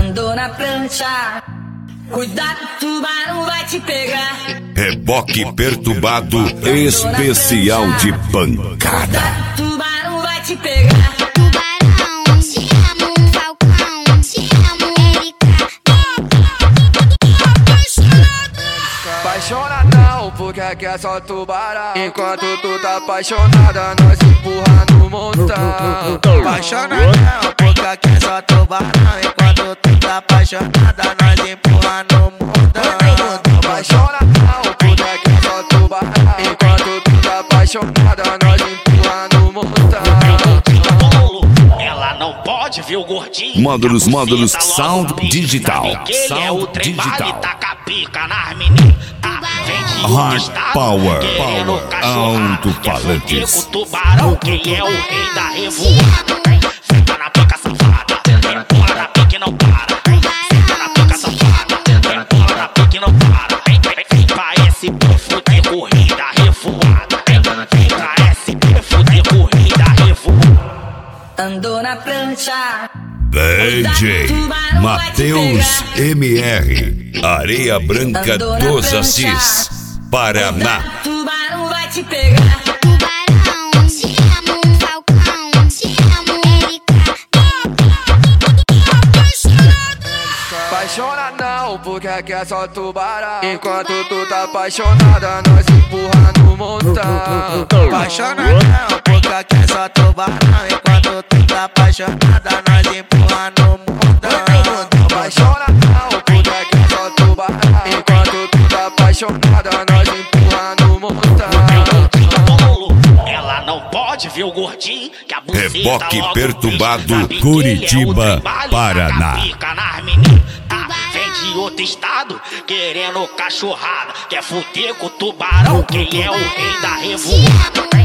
Andou na prancha, cuidado, tubarão vai te pegar. Reboque perturbado especial de pancada. Cuidado, tubarão vai te pegar. Tubarão, te amo, Falcão, te amo, Erika. Apaixona não, porque aqui é só tubarão. Enquanto tu tá apaixonada, nós empurra no montão. Apaixona não, porque aqui é só tubarão. Enquanto tu tá apaixonada, nós empurra no mundão. Apaixona não, porque aqui é só tubarão. Enquanto tu tá apaixonada, nós empurra no montão. Ela não pode ver o gordinho. Módulos Sound Digital. Ele é o Sound trem Digital. bala e taca pica nas meninas. Vem de outro Hard estado, Power, querendo Power, cachorrada. alto-falantes. Quer fuder com o tubarão, quem é o rei da revoada. Senta na pica safada, bola na pica e não para. Senta na pica safada, bola na pica e não para. Vem pra SP fuder corrida revoada. Vem pra SP fuder corrida revoada. Andou na prancha, DJ Matheus MR, Areia Branca dos Assis, Paraná. tubarão vai te pegar. Tubarão, te amo, Falcão, te amo, Erika. Apaixona não, porque aqui é só tubarão. Enquanto tu tá apaixonada, nós empurra no montão. Apaixona não, porque aqui é só tubarão. Enquanto tu tá apaixonada, nós empurra no mundão. Apaixona não, porque aqui é só tubarão. Enquanto tu tá apaixonada, nós empurra no montão. Ela não pode ver o gordinho que a buceta Reboque logo perturbado, pisca, sabe que Curitiba, ele é o trem bala e Paraná. taca pica nas meninas. Vem de outro estado, querendo cachorrada. Quer fuder com o tubarão, quem é o rei da revoada.